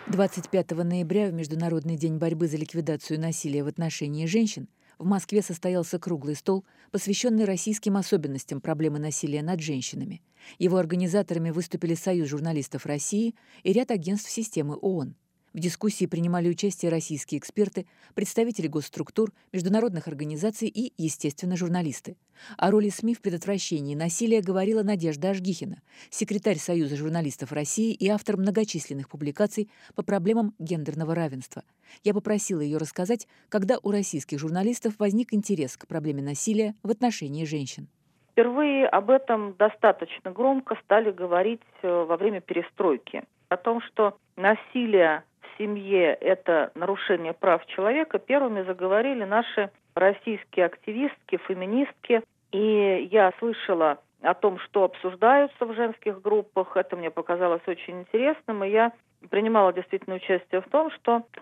25 ноября, в Международный день борьбы за ликвидацию насилия в отношении женщин, в Москве состоялся круглый стол, посвященный российским особенностям проблемы насилия над женщинами. Его организаторами выступили Союз журналистов России и ряд агентств системы ООН. В дискуссии принимали участие российские эксперты, представители госструктур, международных организаций и, естественно, журналисты. О роли СМИ в предотвращении насилия говорила Надежда Ажгихина, секретарь Союза журналистов России и автор многочисленных публикаций по проблемам гендерного равенства. Я попросила ее рассказать, когда у российских журналистов возник интерес к проблеме насилия в отношении женщин. Впервые об этом достаточно громко стали говорить во время перестройки. О том, что насилие в семье – это нарушение прав человека, первыми заговорили наши российские активистки, феминистки. И я слышала о том, что обсуждаются в женских группах. Это мне показалось очень интересным. И я принимала действительно участие в том, что в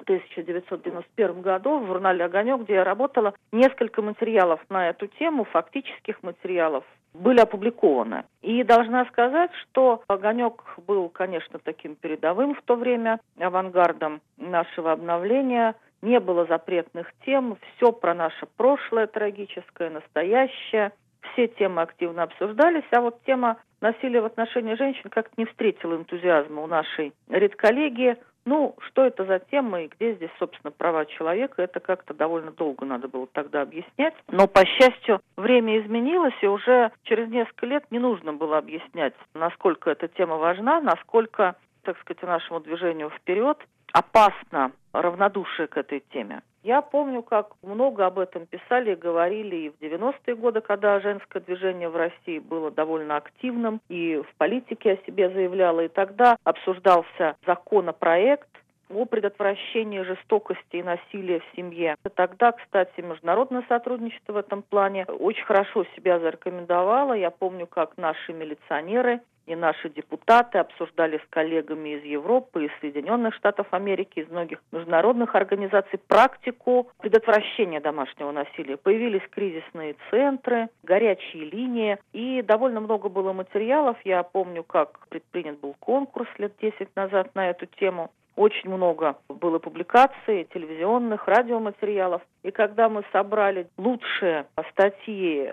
1991 году в журнале «Огонек», где я работала, несколько материалов на эту тему, фактических материалов, были опубликованы. И должна сказать, что «Огонек» был, конечно, таким передовым в то время, авангардом нашего обновления. Не было запретных тем, все про наше прошлое трагическое, настоящее. Все темы активно обсуждались, а вот тема насилия в отношении женщин как-то не встретила энтузиазма у нашей редколлегии. Что это за тема и где здесь, собственно, права человека, это как-то довольно долго надо было тогда объяснять. Но, по счастью, время изменилось, и уже через несколько лет не нужно было объяснять, насколько эта тема важна, насколько, так сказать, нашему движению вперед опасно равнодушие к этой теме. Я помню, как много об этом писали и говорили и в 90-е годы, когда женское движение в России было довольно активным, и в политике о себе заявляло. И тогда обсуждался законопроект о предотвращении жестокости и насилия в семье. И тогда, кстати, международное сотрудничество в этом плане очень хорошо себя зарекомендовало. Я помню, как наши милиционеры и наши депутаты обсуждали с коллегами из Европы, из Соединенных Штатов Америки, из многих международных организаций практику предотвращения домашнего насилия. Появились кризисные центры, горячие линии, и довольно много было материалов. Я помню, как предпринят был конкурс лет 10 назад на эту тему. Очень много было публикаций, телевизионных, радиоматериалов. И когда мы собрали лучшие статьи,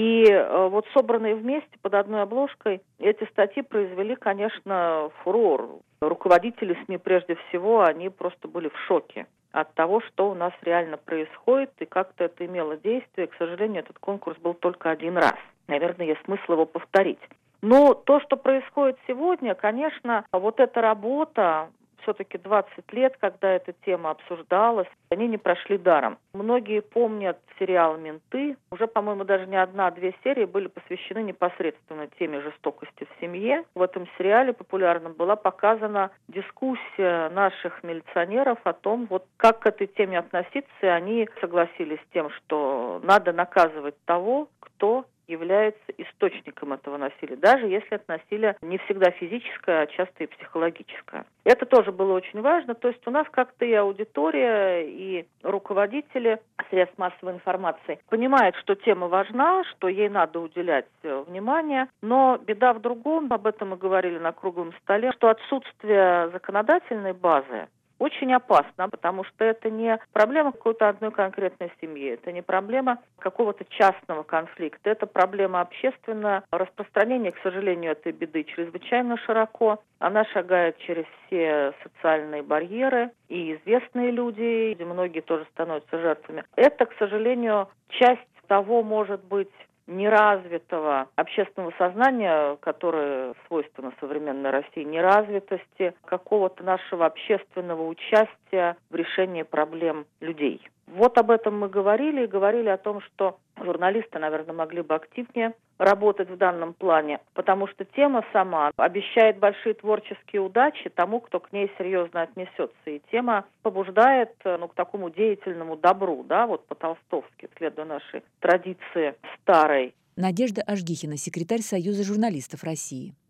и вот собранные вместе под одной обложкой, эти статьи произвели, конечно, фурор. Руководители СМИ, прежде всего, они просто были в шоке от того, что у нас реально происходит, и как-то это имело действие. К сожалению, этот конкурс был только один раз. Наверное, есть смысл его повторить. Но то, что происходит сегодня, конечно, вот эта работа, все-таки 20 лет, когда эта тема обсуждалась, они не прошли даром. Многие помнят сериал «Менты». Уже, по-моему, даже не одна, а две серии были посвящены непосредственно теме жестокости в семье. В этом сериале популярном была показана дискуссия наших милиционеров о том, вот как к этой теме относиться, и они согласились с тем, что надо наказывать того, кто является источником этого насилия, даже если это насилие не всегда физическое, а часто и психологическое. Это тоже было очень важно, то есть у нас как-то и аудитория, и руководители средств массовой информации понимают, что тема важна, что ей надо уделять внимание, но беда в другом, об этом мы говорили на круглом столе, что отсутствие законодательной базы очень опасно, потому что это не проблема какой-то одной конкретной семьи, это не проблема какого-то частного конфликта, это проблема общественная. Распространение, к сожалению, этой беды чрезвычайно широко. Она шагает через все социальные барьеры, и известные люди, и многие тоже становятся жертвами. Это, к сожалению, часть того, может быть, неразвитого общественного сознания, которое свойственно современной России, неразвитости какого-то нашего общественного участия в решении проблем людей. Вот об этом мы говорили, и говорили о том, что журналисты, наверное, могли бы активнее работать в данном плане, потому что тема сама обещает большие творческие удачи тому, кто к ней серьезно отнесется. И тема побуждает к такому деятельному добру, вот по-толстовски, следуя нашей традиции старой. Надежда Ажгихина, секретарь Союза журналистов России.